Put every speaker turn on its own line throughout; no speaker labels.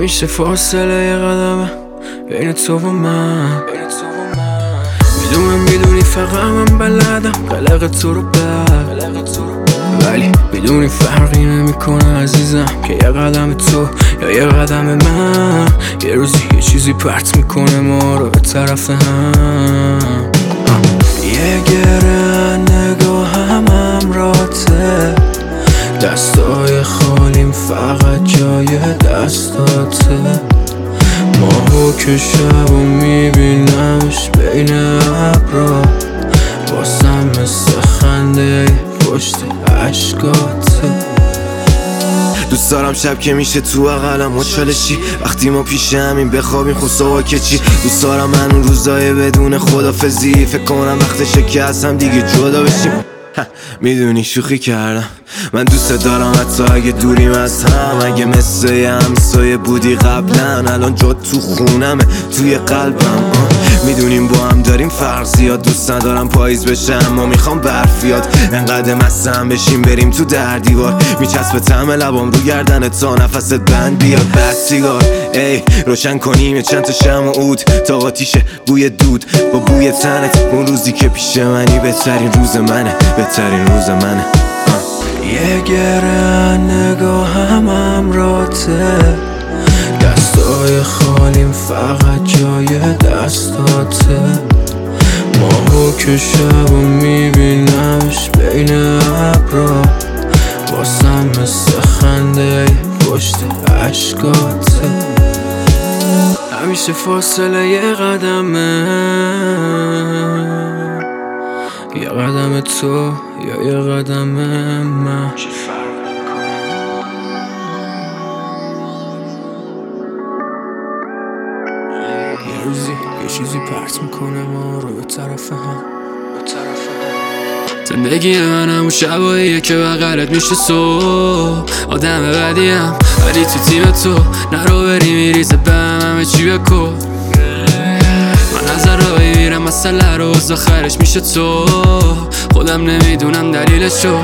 همیشه فاصله یه قدمه بین تو و من. میدونی فقط من بلدم قلق تو رو ولی میدونی فرقی نمیکنه عزیزم که یه قدم تو یا یه قدم من یه روزی یه چیزی پرت میکنه ما رو به طرف هم. یه گره نگاه هم راته، دستای خالیم فقط جای دستاته. ماهو که شبو میبینمش بین ابرا، واسم مثل خنده پشت عشقاته.
دوست دارم شب که میشه تو اقلم مچالشی، وقتی ما پیش همین بخوابیم خود صبح که چی. دوست دارم من اون روزای بدون خدافزی، فکر کنم وقتشه که از هم دیگه جدا بشیم. میدونی شوخی کردم، من دوست دارم حتی اگه دوریم از هم. اگه مثل یه همسایه بودی قبلا، الان جا تو خونمه توی قلبم. میدونیم با هم داریم فرق زیاد، دوست ندارم پاییز بشه اما میخوام برفیاد. انقدر مستم بشیم بریم تو در دیوار، میچسبه طعم لبام رو گردن تا نفست بند بیاد. بس سیگار ای روشن کنیم یه چند تا شمع و عود تا آتیشه بوی دود با بوی تنت. اون روزی که پیش منی بهترین روز منه، بهترین روز منه.
یه گره نگاه هم راته، دستای خالیم فقط جای دستاته. ماهو که شبو میبینمش بین ابرا، واسم مثل خنده پشت عشقاته. همیشه فاصله یه قدمه، یه قدم تو یا یه قدم من. یه روزی یه چیزی پرت میکنه ما رو به طرف هم. زندگی من همون شباییه که بغلت میشه صبح. آدم بدیم ولی تو تیم تو نرو بری میریزه بهم همه چی بکن. من از رایی میرم مسئله رو از آخرش میشه تو. خودم نمیدونم دلیلشو،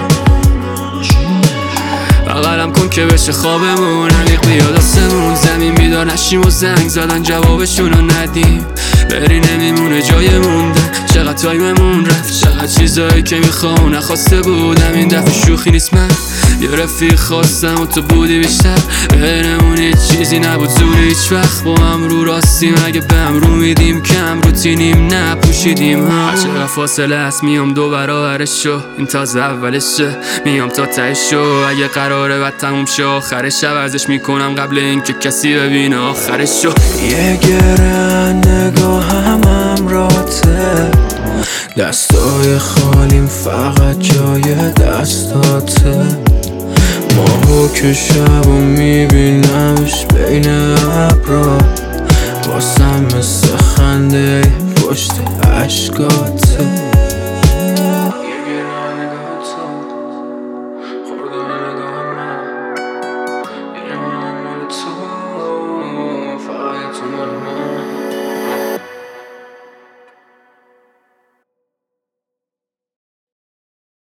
بغلم کن که بشه خوابمون. عمیق بیاد آسمون، زمین بیدار نشیم و زنگ زدن جوابشونو ندیم. بری نمیمونه جای موندن، چقدر تایممون رفت، چقدر چیزایی که میخوام نخواسته بودم. این دفعه شوخی نیست، من یه رفیق خواستم و تو بودی بیشتر. بینمون هیچ چیزی نبود زوری هیچ وقت، با هم رو راستیم اگه به هم رو میدیم. کم روتینیم نپوشیدیم چقدر فاصله هست، میام دو برابرش شو. این تازه اولشه، میام تا تهش شو. اگه قراره بعد تموم شه آخرش، عوضش میکنم قبل اینکه کسی ببینه آخرش شو. یه گره نگاه هم راته، دستای خالیم فقط جای دستاته. ماهو که شبو میبینمش بین ابرا، واسم مثل خنده پشت عشقاته.